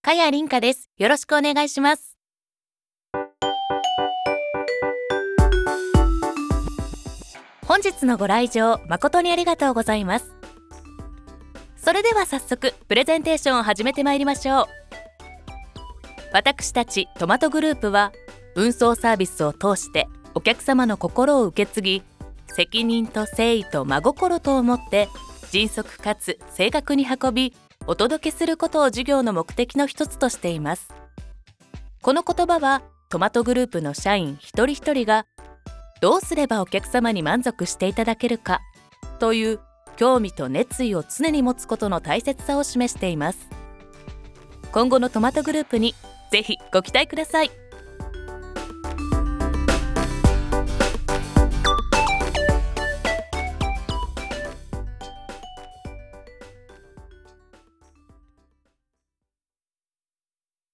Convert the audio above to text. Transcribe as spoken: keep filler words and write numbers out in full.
加谷凛香です。よろしくお願いします。本日のご来場誠にありがとうございます。それでは早速プレゼンテーションを始めてまいりましょう。私たちトマトグループは運送サービスを通してお客様の心を受け継ぎ、責任と誠意と真心とをもって迅速かつ正確に運びお届けすることを事業の目的の一つとしています。この言葉はトマトグループの社員一人一人がどうすればお客様に満足していただけるかという興味と熱意を常に持つことの大切さを示しています。今後のトマトグループにぜひご期待ください。